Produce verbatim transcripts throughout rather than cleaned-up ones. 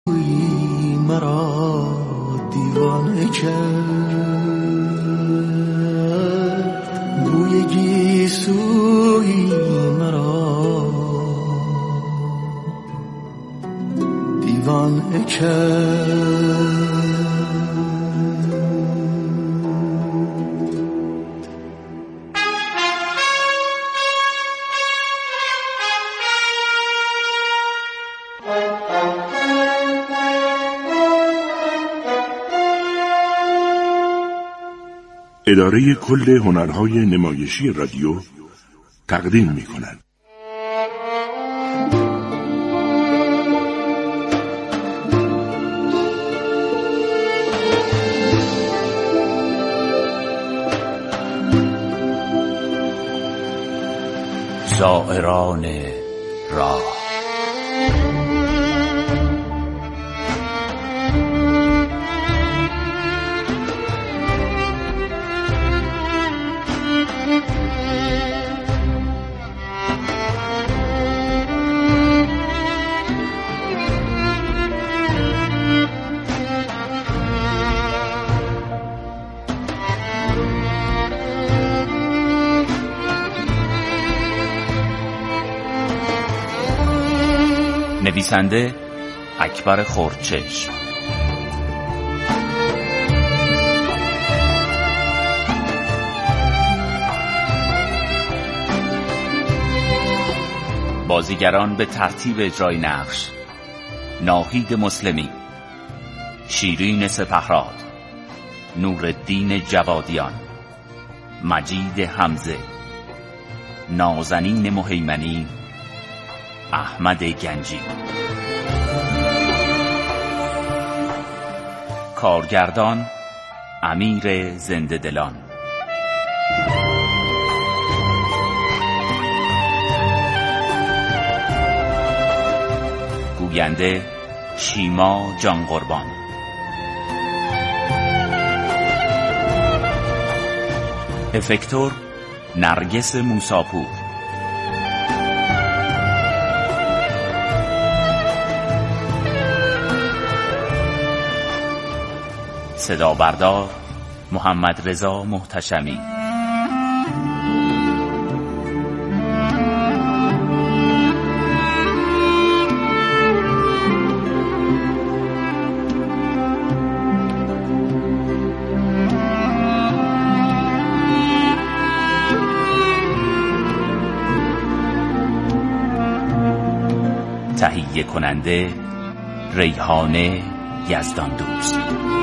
مرا دیوانه کرد، بوی گیسوی مرا دیوانه کرد. اداره کل هنرهای نمایشی رادیو تقدیم می‌کند. زائران راه. نویسنده اکبر خردچشم، بازیگران به ترتیب اجرای نقش: ناهید مسلمی، شیرین سپهراد، نورالدین جوادیان، مجید حمزه، نازنین مهیمنی، احمد گنجی. کارگردان امیر زنده دلان. گوینده شیما جان قربان. افکتور نرگس موساپور. صدا بردار محمد رضا محتشمی. تهیه کننده ریحانه یزدان دوست.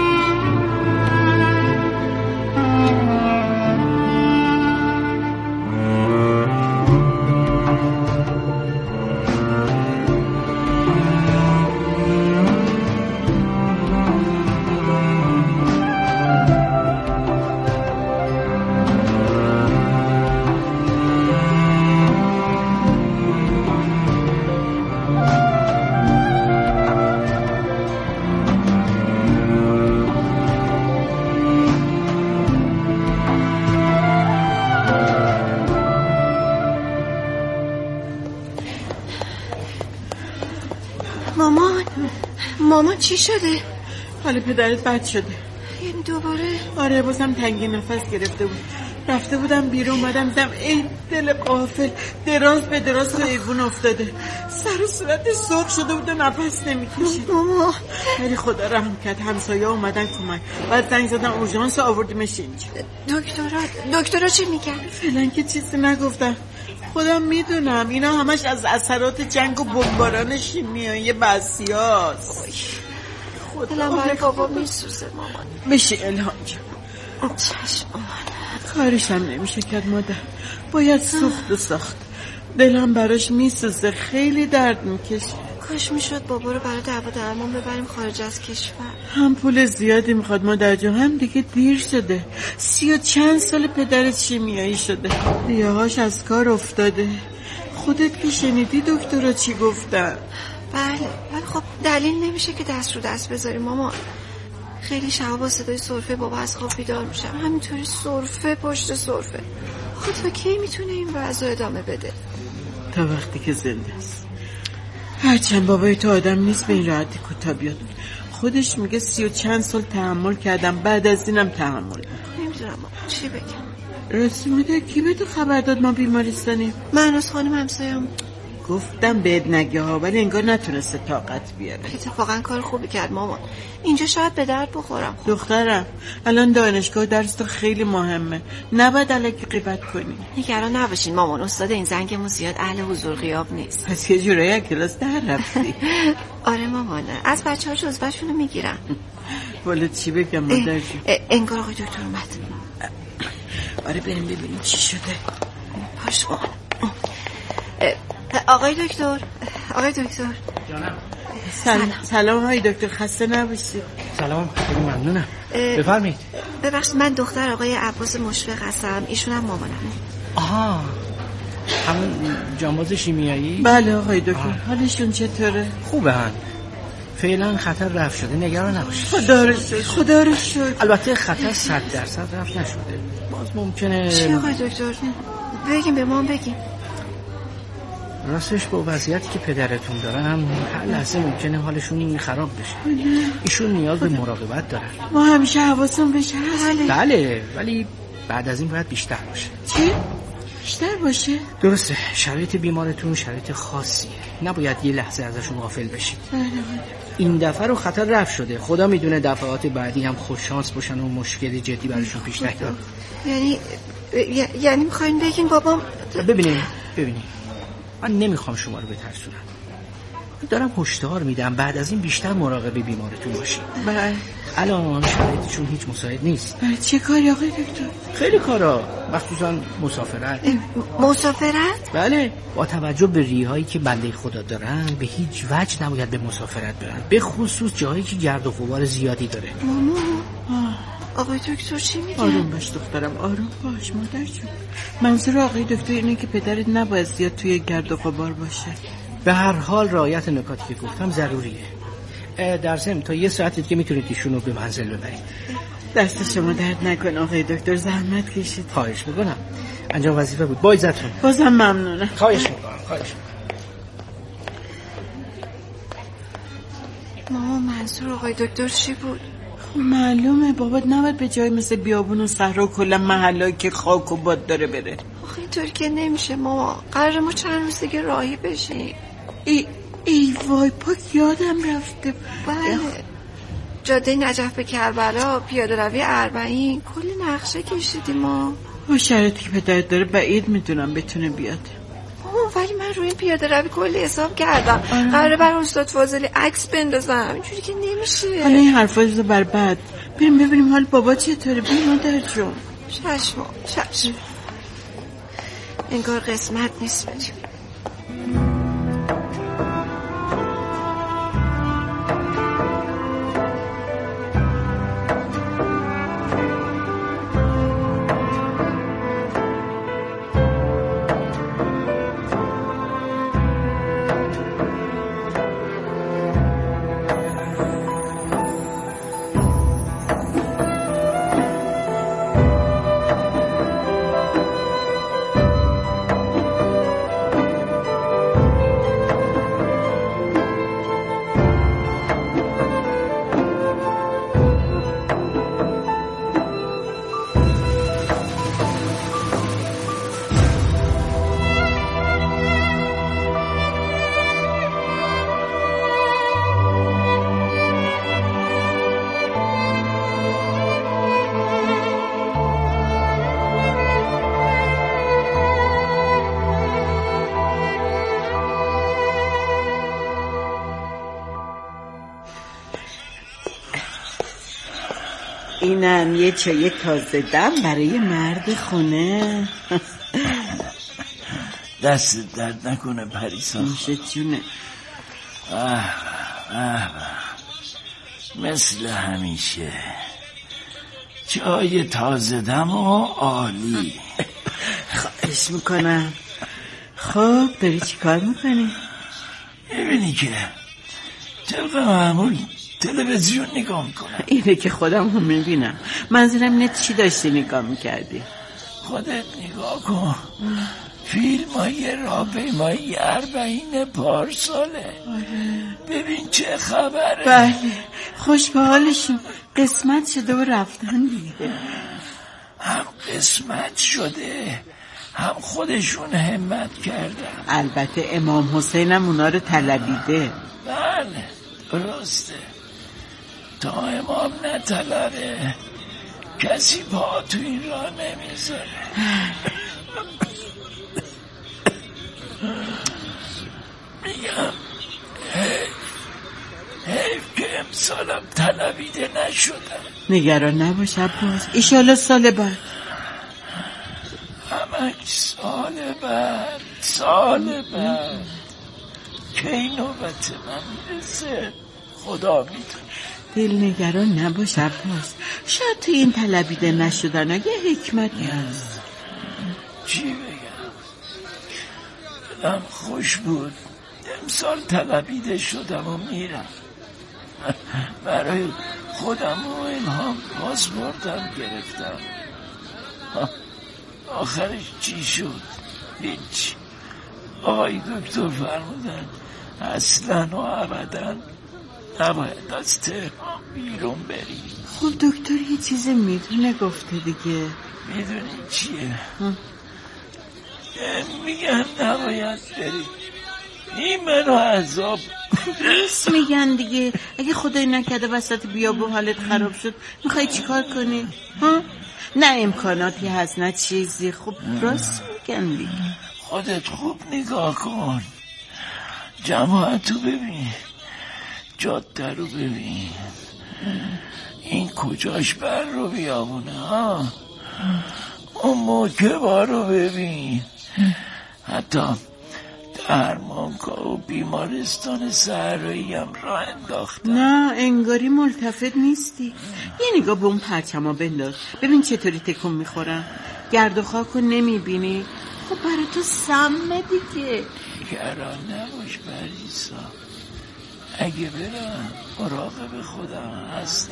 مامان مامان چی شده؟ حالا پدرت بد شده. یعنی دوباره؟ آره بازم تنگی نفس گرفته بود. رفته بودم بیرون، اومدم دیدم ای دل غافل دراز به دراز تو ایوون افتاده، سر و صورت سرخ شده بود و نفس نمیکشید. ماما ولی خدا رحم کرد، همسایه اومدن کمک، بعد زنگ زدن اورژانس آوردیمش اینجا. دکترا دکترا چی میگن؟ فعلا که چیزی نگفتن. خودم میدونم اینا همش از اثرات جنگ و بمباران شیمیایی بعضیاست. خودم برای بابا میسوزه مامان. میشه الهام جان. چشم مامان. کارش هم نمیشه کرد مادر، باید سوخت و ساخت. دلم براش میسوزه، خیلی درد میکشه. کاش میشد بابا رو برای دعوا درمان ببریم خارج از کشور. هم پول زیادی میخواد مادر جان، هم دیگه دیر شده. سی و چند سال پدرت شیمیایی شده، ریه‌هاش از کار افتاده. خودت که شنیدی دکترها چی گفتن. بله ولی خب دلیل نمیشه که دست رو دست بذاریم مامان. خیلی شبا با صدای سرفه بابا از خواب بیدار میشم، همینطوری سرفه پشت سرفه. خود تا کی میتونه این وضع ادامه بده؟ تا وقتی که زنده است. هرچند بابای تو آدم نیست به این راحتی کوتاه بیاد. خودش میگه سی و چند سال تحمل کردم، بعد از اینم تحمل. نمیدونم چی بگم. راستی میده کی به تو خبر داد ما بیمارستانیم؟ من از خانم همسایم گفتم بهت نگه ها، ولی انگار نتونسته طاقت بیاره. اتفاقا کار خوبی کرد مامان. اینجا شاید به درد بخورم. دخترم الان دانشگاه درس تو خیلی مهمه، نباید الکی غیبت کنی. نگران نباشین مامان، استاد این زنگمون زیاد اهل حضور غیاب نیست. پس یه جورایی از کلاس در رفتی؟ آره مامان، از بچه‌ها جزوه‌شونو میگیرم. والا چی بگم مادر جون؟ انگار آقای دکتر اومد. آره بریم ببینیم چی شده. پاش مامان. آقای دکتر، آقای دکتر. جانم. سلام. سلام آقای دکتر، خسته نباشید. سلام، خیلی ممنونم. بفرمایید. ببخشید من دختر آقای عباس مشفق هستم، ایشونم مامانم. آها، همون جانباز شیمیایی؟ بله آقای دکتر. حالشون چطوره؟ خوبه هن. فعلا خطر رفت شده، نگران نباشید. خدا رو شکر، خدا رو شکر. البته خطر صد درصد رفت نشده، باز ممکنه. چی آقای دکتر؟ بگیم به ما بگیم. راستش با وضعیتی که پدرتون دارن هر لحظه ممکنه حالشون خراب بشه. ایشون نیاز به مراقبت دارن. ما همیشه حواسمون بهش هست. بله، ولی بعد از این باید بیشتر باشه. چی؟ بیشتر باشه؟ درسته، شرایط بیمارتون شرایط خاصیه، نباید یه لحظه ازشون غافل بشید. این دفعه رو خطر رفت شده، خدا میدونه دفعات بعدی هم خوششانس باشن و مشکلی جدی براشون پیش نیاد. یعنی یعنی میخواین بگین بابام؟ ببینید ببینید من نمیخوام شما رو بترسونم، دارم هشدار میدم بعد از این بیشتر مراقب بیمارتون باشید. بله. الان شرایطشون هیچ مساعد نیست. بله. چه کاری آقای دکتر؟ خیلی کارا، مخصوصا مسافرت. مسافرت؟ بله، با توجه به ریهایی که بنده خدا دارن به هیچ وجه نباید به مسافرت برن، به خصوص جایی که گرد و غبار زیادی داره. ماما آقای دکتر چی میگه؟ آروم باش دخترم، آروم باش مادر جون. منظور آقای دکتر اینه که پدرت نباید زیاد توی گرد و غبار باشه. به هر حال رعایت نکاتی که گفتم ضروریه. در ضمن تا یه ساعتی که میتونید ایشونو به منزل ببرید. دست شما درد نکنه آقای دکتر، زحمت کشید. خواهش میکنم، انجام وظیفه بود. با عزتون. بازم ممنونم. خواهش میکنم. خواهش میکنم. ماما منظور آقای دکتر چی بود؟ معلومه بابات نباید به جای مثل بیابون و صحرا و کلا محلهایی که خاک و باد داره بره. آخه اینطوری که نمیشه ماما، قراره ما چند روز دیگه راهی بشیم. ای ای وای پاک یادم رفته. بله، جاده نجف به کربلا، پیاده روی اربعین، کلی نقشه کشیدیم ما. با شرایطی که پدرت داره بعید میدونم بتونه بیاد. ماما ولی من روی این پیاده روی کلی حساب کردم، قراره برای استاد فاضلی عکس بندازم، اینجوری که نمیشه. حالا این حرفا رو بر بعد بریم ببینیم حال بابا چطوره. بریم مادر جون. چشم چشم، انگار قسمت نیست بریم. اینم یه چای تازه دم برای مرد خونه. دست درد نکنه پریسا. میشه جونه. اه اه مثل همیشه چای تازه دم و عالی. خواهش میکنم. خب داری چی کار میکنی؟ میبینی که طبق معمول تلویزیون نگاه میکنم. اینه که خودم هم میبینم. منظورم اینه چی داشتی نگاه میکردی؟ خودت نگاه کن، فیلم های راهپیمایی اربعین پارساله. ببین چه خبره. بله خوش به حالشون، قسمت شده و رفتن دیگه. هم قسمت شده هم خودشون همت کردن. البته امام حسینم اونا رو طلبیده. بله درسته، تا امام نطلبه کسی پا تو این راه نمیذاره. میگم حیف حیف که امسالم طلبیده نشدم. نگران نباش عباس، ایشالا سال بعد. همش سال بعد سال بعد کی نوبت من میرسه خدا میدونه. دل نگران نباش عباس، شاید تو این طلبیده نشدن یه حکمتی هست. چی بگم؟ دلم خوش بود امسال طلبیده شدم و میرم. برای خودم و الهام پاسپورتم گرفتم. آخرش چی شد؟ هیچ. آقای دکتر فرمودن اصلا و ابدا نباید از تهران بیرون بری. خب دکتر یه چیزی میدونه گفته دیگه. میدونی چیه؟ میگن نباید بری. این منو عذاب نیست میگن دیگه. اگه خدای نکرده وسط بیابون حالت خراب شد میخوای چیکار کنی؟ ها؟ نه امکاناتی هست نه چیزی. خب راست میگن دیگه. خودت خوب نگاه کن، جماعتو ببین، جاده رو ببین، این کجاش بر رو بیابونه ها. اون موکبا رو ببین، حتی درمانگاه و بیمارستان صحرایی هم راه انداختن. نه انگاری ملتفت نیستی. یه نگاه به اون پرچما بنداز ببین چطوری تکون میخورن. گرد و خاک رو نمیبینی؟ خب برای تو سمه دیگه. نگران نباش بریسا، اگه برم مراقب خودم هستم.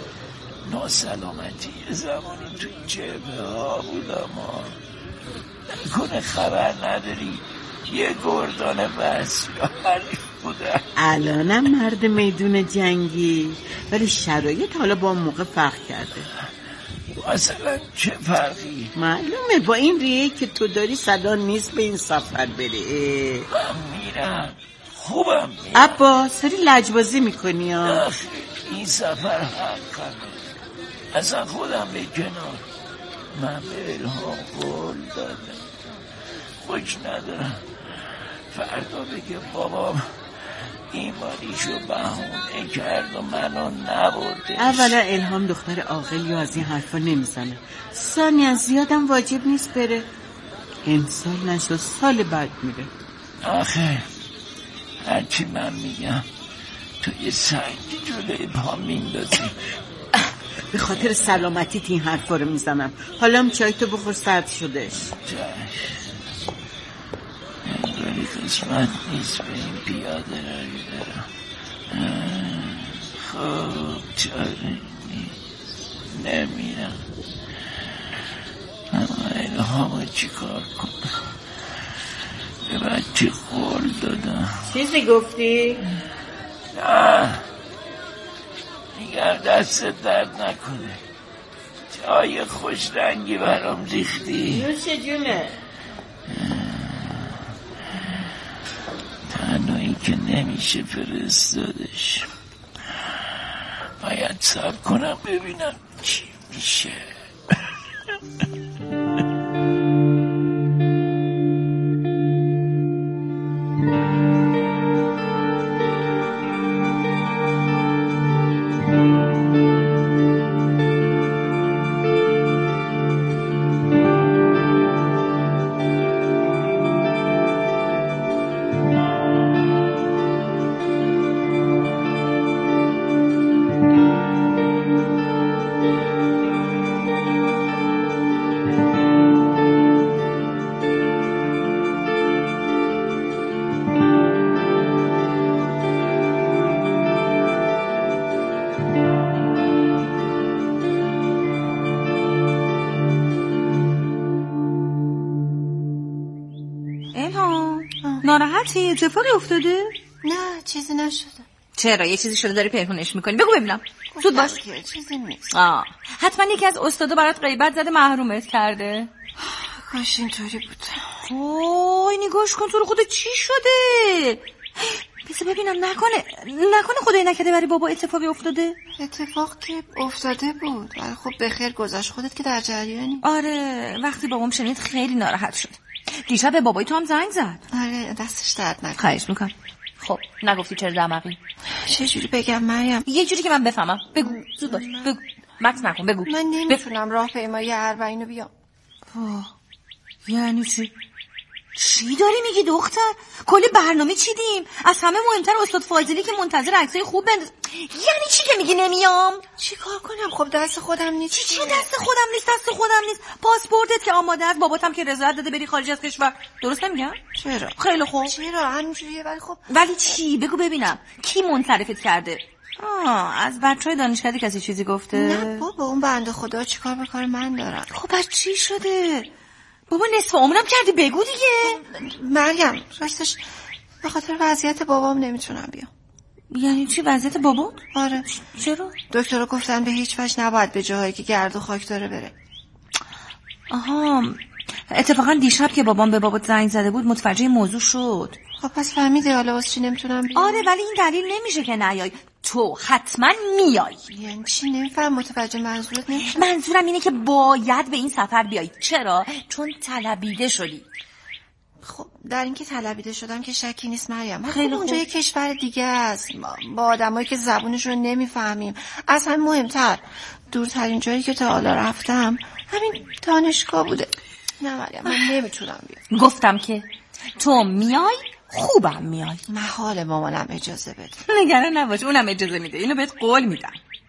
ناسلامتی زمانی توی جبه ها بودم ها. نکنه خبر نداری یه گردان بس حریف بودم. الانم مرد میدون جنگی، ولی شرایط حالا با اون موقع فرق کرده. مثلا چه فرقی؟ معلومه با این ریه که تو داری صدا نیست به این سفر بره. من میرم خوبم میرم. ابا سری لجبازی میکنی ها. این سفر حقمه، اصلا خودم به کنار. من به الهام قول دادم خوش ندارم فردا بگه بابام ایمانیشو بهونه کرد و منو نبرده. اولا الهام دختر عاقل یا از این حرفا نمیزنه. ثانیا زیادم واجب نیست بره. امسال نشد سال بعد میره. آخه هرچی من میگم تو یه سنگی جلوی پا میندازی. به خاطر سلامتیت این حرفا رو میزنم. حالا هم چای تو بخور سرد شدش. انگاری قسمت نیست به این پیاده روی برم. خب چاره نیست نمیرم. اما الهامو چی کار کنم؟ به بچه قول دادم. چیزی گفتی؟ نه میگم دست درد نکنه، چای خوش رنگی برام ریختی. نوش جونه. تنهایی که نمیشه فرستادش، باید صبر کنم ببینم چی میشه. ناراحتی؟ اتفاقی افتاده؟ نه چیزی نشده. چرا یه چیزی شده داری پنهونش میکنی؟ بگو ببینم. زود باش. چیزی نیست. آه حتما یکی از استادا برات غیبت زده محرومت کرده. کاش اینطوری بود. اوه نگاش کن تو رو خدا چی شده؟ بذار ببینم نکنه نکنه خدای نکرده برای بابا اتفاقی افتاده؟ اتفاق که افتاده بود ولی خب به خیر گذشت. خودت که در جریانی. آره وقتی بابام شنید خیلی ناراحت شد. دیشب به بابای تو هم زنگ زد. آره دستش درد نکنه. خواهش میکنم. خب نگفتی چرا دماغی؟ چه جوری بگم مریم؟ یه جوری که من بفهمم. بگو زود باش بگو. مکس نکن بگو. من نمیتونم راهپیمایی اربعینو بیام. یعنی چی؟ چی داری میگی دختر؟ کلی برنامه چیدیم. از همه مهمتر استاد فاضلی که منتظر عکسای خوب بنداز. یعنی چی که میگی نمیام؟ چی کار کنم؟ خب دست خودم نیست. چی چی دست خودم نیست؟ دست خودم نیست. پاسپورتت که آماده است، باباتم که رضایت داده بری خارج از کشور. درست نمیگم؟ چرا؟ خیلی خوب. چرا همینجوریه؟ ولی خب ولی چی؟ بگو ببینم. کی منصرفت کرده؟ آه از بچهای دانشکده کسی چیزی گفته؟ نه بابا اون بنده خدا چیکار به کار من دارم؟ خب بعد چی شده؟ بابا نصف عمرم کردی بگو دیگه. مریم راستش به خاطر وضعیت بابام نمیتونم بیام. یعنی چی وضعیت بابا؟ آره. چرا؟ دکترها گفتن به هیچ وجه نباید به جاهایی که گرد و خاک داره بره. آها اتفاقا دیشب که بابام به بابات زنگ زده بود متوجه موضوع شد. خب پس فهمیدی حالا واسه چی نمیتونم بیام؟ آره ولی این دلیل نمیشه که نیای. تو حتما میای. یعنی چی؟ نمیفهم متوجه منظورت نمیشم. منظورم اینه که باید به این سفر بیای. چرا؟ چون طلبیده شدی. خب در اینکه طلبیده شدم که شکی نیست مریم. خیلی خب اونجا یه کشور دیگه است با آدمایی که زبونشون رو نمیفهمیم. از همین مهمتر دورترین جایی که تا حالا رفتم همین دانشگاه بوده. نه مریم من نمیتونم بیام. گفتم که تو میای خوبم میای. محال مامانم اجازه بده. نگران نباش اونم اجازه میده. اینو بهت قول میدم.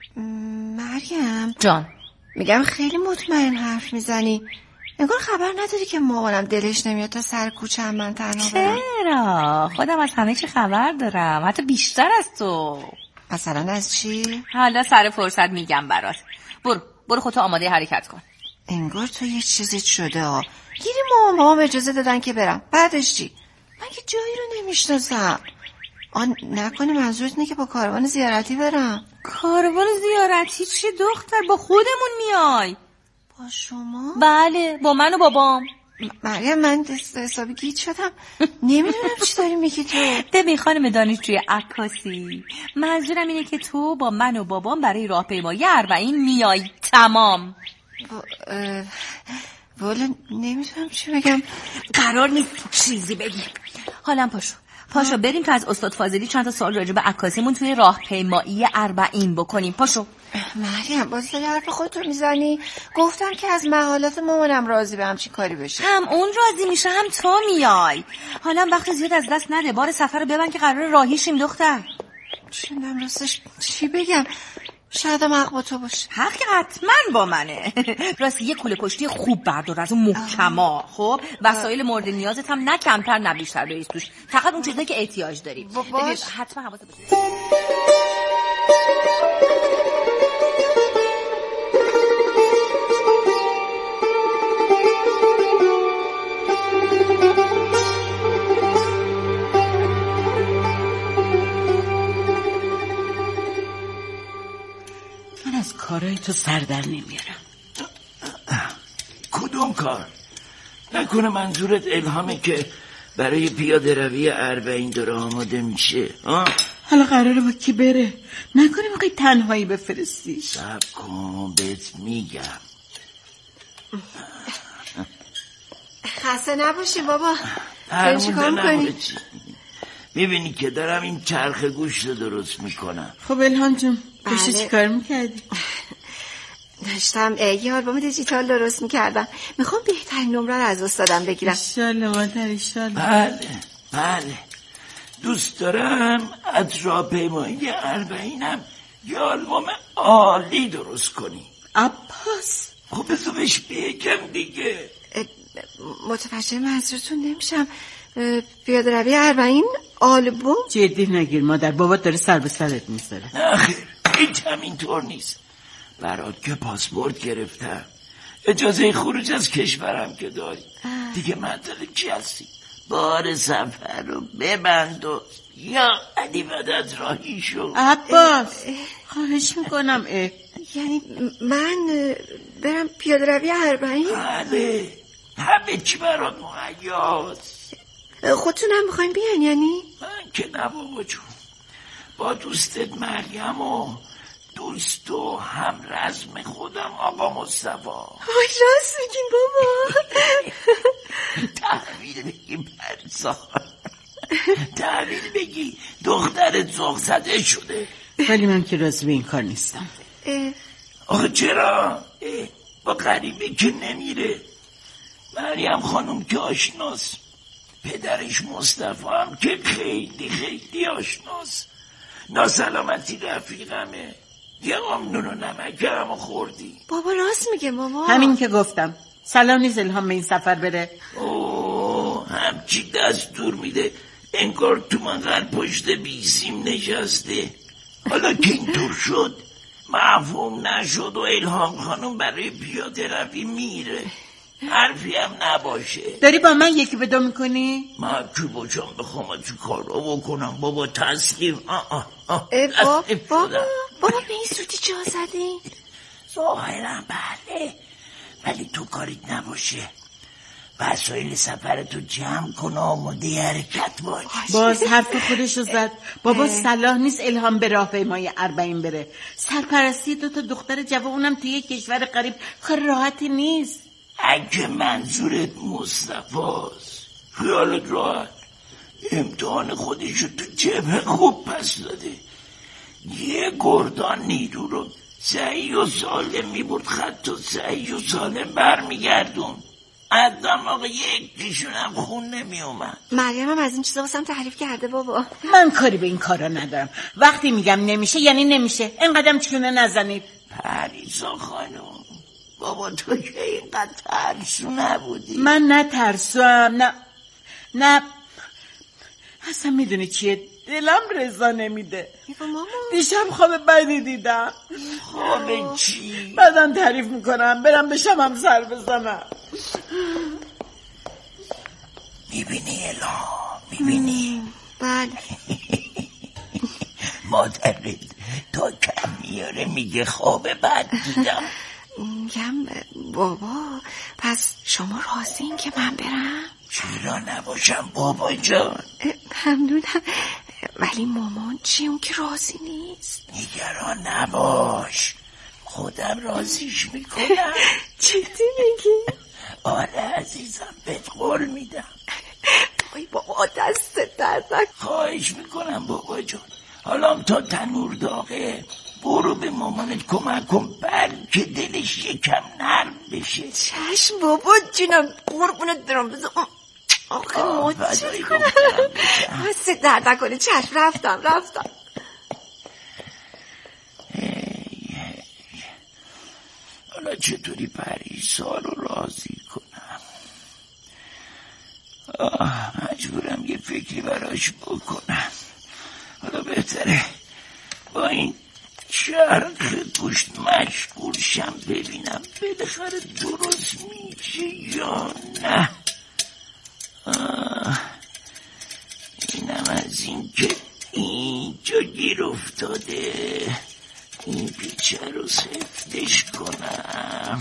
مریم جان میگم خیلی مطمئن حرف میزنی. انگار خبر نداری که مامانم دلش نمیاد تا سر کوچه هم من تنها برم. چرا؟ خودم از همه چی خبر دارم. حتی بیشتر از تو. مثلا از چی؟ حالا سر فرصت میگم برات. برو برو خودتو آماده حرکت کن. انگار تو یه چیزی شده ها. گیری مامان بابام اجازه دادن که برم. بعدش چی؟ من که جایی رو نمیشناسم. آن نکنه منظورت اینه که با کاروان زیارتی برم؟ کاروان زیارتی چی دختر؟ با خودمون میای. با شما؟ بله با من و بابام. مریم من دست حسابی گیج شدم. نمیدونم چی داری میگی تو. ببین خانم دانشجوی عکاسی منظورم اینه که تو با من و بابام برای راهپیمایی اربعین میای. تمام. والا نمیدونم چی بگم. قرار نیست چیزی بگی. حالا پاشو پاشو بریم که از استاد فاضلی چند تا سوال راجع به عکاسیمون توی راهپیمایی اربعین بکنیم. پاشو. مریم باز داری حرف خودت رو میزنی. گفتم که از مقالات مامانم راضی به همچین کاری بشه. هم اون راضی میشه هم تو میای. حالا وقت زیاد از دست نده. بار سفر رو ببند که قرار راهی شیم دختر. چندم راستش چی بگم. شاید هم حق با تو باشه. حق که حتما با منه. راستی یه کوله کشتی خوب بردار از اون محکما. خب وسایل مورد نیازت هم نه کمتر نه بیشتر بریز توش. فقط اون چیزایی که احتیاج داری. باش. حتما حواست باشه. کارای تو سردر نمیارم. کدوم کار؟ نکنه منظورت الهامه که برای پیاده روی اربعین داره آماده میشه؟ آه؟ حالا قراره با کی بره؟ نکنه میخوای تنهایی بفرستی؟ صبر کن بهت میگم. خسته نباشی بابا. داری چیکار میکنی؟ میبینی که دارم این چرخ گوشت رو درست میکنم. خب الهام جون بشه چی کار میکردی؟ داشتم یه آلبوم دیجیتال درست میکردم. میخوام بهترین نمره رو از استادم بگیرم. انشالله مادر انشالله. بله بله دوست دارم از راهپیمایی اربعینم یه آلبوم عالی درست کنی. عباس خب بذار بهش بگم دیگه. متوجه منظورتون نمیشم. پیاده روی اربعین آلبوم؟ جدی نگیر مادر، بابات داره سر به سرت میذاره. نه هیچ همینطور نیست. برات که پاسپورت گرفتم، اجازه خروج از کشورم که داری. دیگه معطل چی هستی؟ بار سفر رو ببند و یا علی مدد راهی شو. عباس خواهش میکنم. اه. یعنی من برم پیاده روی اربعین؟ بله، همه چی برات مهیاست. خودتونم میخواین بیان یعنی؟ من که نه بابا جون، با دوستت مریم و دوست و هم رزم خودم آقا مصطفی. آی راست میگین بابا. تحویل بگی پرسان، تحویل بگی دخترت ذوق زده شده. ولی من که راضی به این کار نیستم. آخه چرا؟ با غریبه که نمیره. مریم خانم که آشناست، پدرش مصطفی هم که خیلی خیلی آشناست. ناسلامتی رفیقمه، یه قام نون و نمکم خوردی. بابا راست میگه ماما. همین که گفتم سلام نیست الهام به این سفر بره. اوه همچی دستور میده انگار تو منقل پشت بیسیم نشسته. حالا که اینطور شد مفهوم نشد و الهام خانم برای پیاده روی میره، حرفی هم نباشه. داری با من یکی به دو میکنی؟ من کی باشم بخوام تو کار رو بکنم بابا. تسلیم. آه آه آه بابا بابا بابا به این سوتی جا زدی؟ ظاهرا بله، ولی تو کاریت نباشه. وسایل سفرتو جمع کن و آماده حرکت باش. باز حرف خودشو زد. بابا صلاح نیست الهام به راهپیمای اربعین بره. سرپرستی دو تا دختر جوونم توی یک کشور غریب کار راحتی نیست. اگه منظورت مصطفاست خیالت راحت، امتحان خودشو تو جبهه خوب پس داده. یه گردان نیرو رو صحیح و سالم میبرد خط و صحیح و سالم برمیگردون. از دماغ یک پیشونم خون نمی اومد. مریم هم از این چیزا واسم تعریف کرده بابا. من کاری به این کارا ندارم. وقتی میگم نمیشه یعنی نمیشه. اینقدرم چونه نزنید. پریسا خانم، بابا تو که اینقدر ترسو نبودی. من نه ترسوم نه نه اصلا میدونی چیه، دلم رضا نمیده. ماما دیشب خواب بدی دیدم. خواب چی؟ بعدم تعریف میکنم، برم به شمم سر بزنم. میبینی الهام، میبینی؟ بله. مادرت تا کم میاره میگه خواب بد دیدم. میگم بابا پس شما راضین که من برم؟ چرا نباشم بابا جان؟ ممنونم، ولی مامان چی اون که راضی نیست؟ نگران نباش، خودم راضیش میکنم. جدی میگی؟ آره عزیزم، بهت قول میدم. وای بابا دست دردک. خواهش میکنم بابا جان، حالا تا تنور داغه برو به مامانت کمک کن بلکه دلش یکم نرم بشه. چشم بابا جونم، قربونت برم. بذار آخه موچی کنم دست درد نکنه. چشم رفتم رفتم. حالا چطوری پریسا رو راضی کنم؟ آه مجبورم یه فکری براش بکنم. حالا بهتره با این چرخ گوشت مشغول شم ببینم بالاخره درست میشه یا نه. آه اینم از این که اینجا گیر افتاده، این پیچه رو سفتش کنم.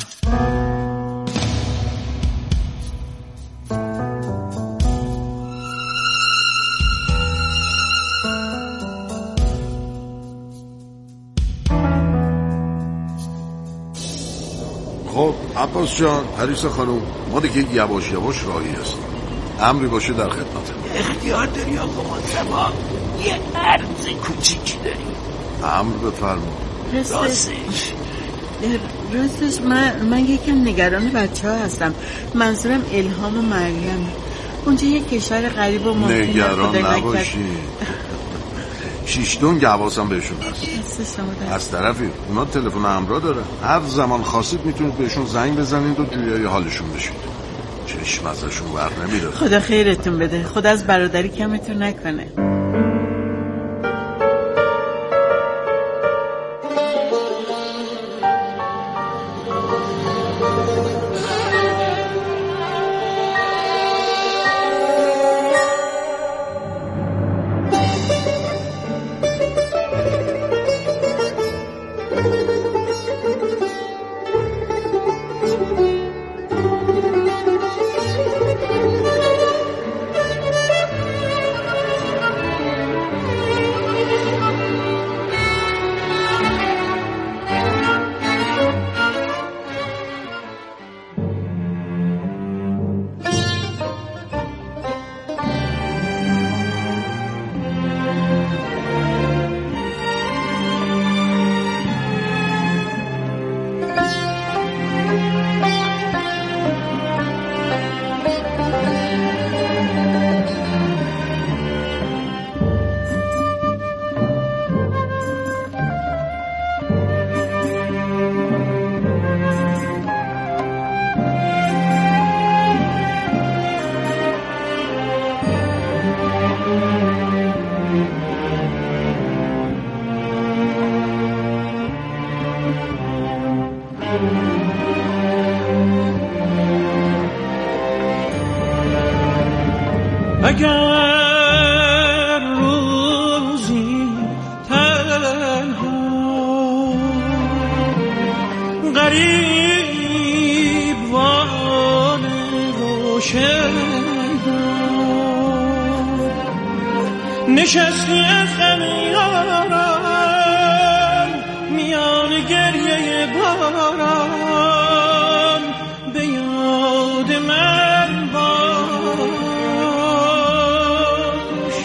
خب عباس جان، پریسا خانم، ما دیگه یواش یواش راهی هستیم. امری باشه در خدمت. اختیار داری آقا مصطفی، یه عرض کوچیکی داری. امر بفرما. راستش راستش من من یکم نگران بچه ها هستم. منظورم الهام و مریم. اونجا یک کشور غریب و ممکنه نگران نباشی. شیشتون حواسم بهشون هست. از طرفی اونا تلفن همراه داره، هر زمان خواستید میتونید بهشون زنگ بزنید و جویای حالشون بشید. چشم ازشون ور نمیره. خدا خیرتون بده، خدا از برادری کمتون نکنه. اگر روزی تنها غریب وان روشن‌دار نشستی خمیارم میان گریه باران به یاد من باش.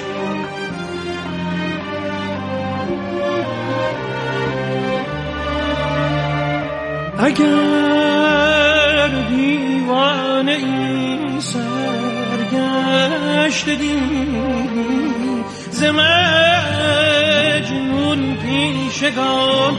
اگر دیوانه ای سرگشت دیدی ز مجنون پیشگان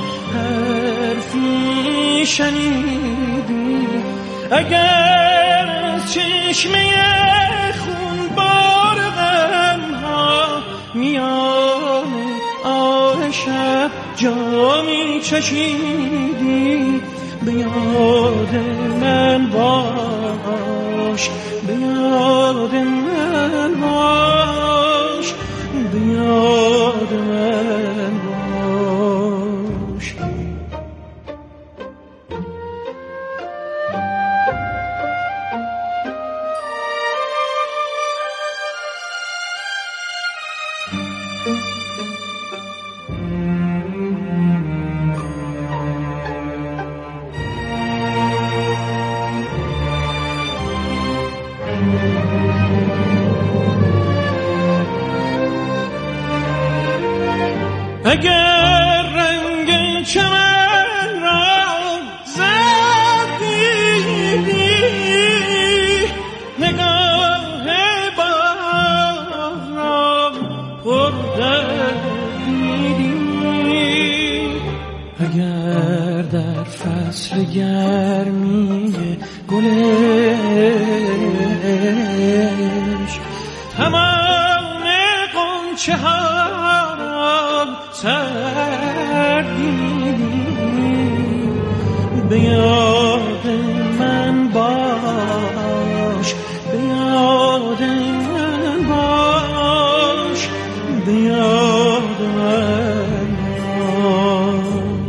حرفی شنیدی، اگر از چشمه خونبار غمها میان آه شب جامی چشیدی، به یاد من باش، به یاد من باش، به یاد من باش. اگر رنگ چمن را زد دیدی، نگاه بار را پرده دیدی، اگر در فصل گرمی گلش تمام غنچه ها سردیدی، به یاد من باش، به یاد من باش، به یاد من باش.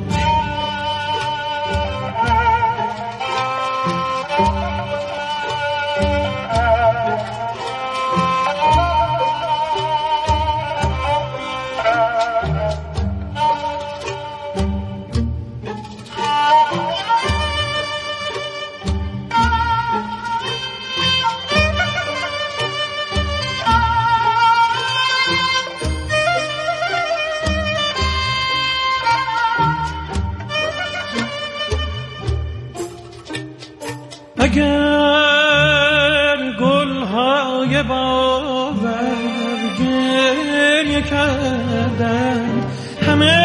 اگر گلهای باور گریه کردن، همه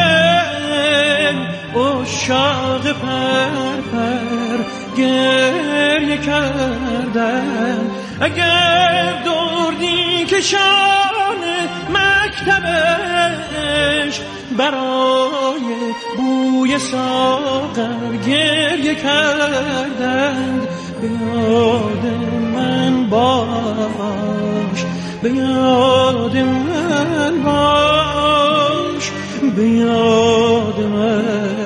عشاق پر پر گریه کردن، اگر دردی کشان مکتبش برای بوی ساغر گریه کردند، به یاد من باش، به یاد من باش، به یاد من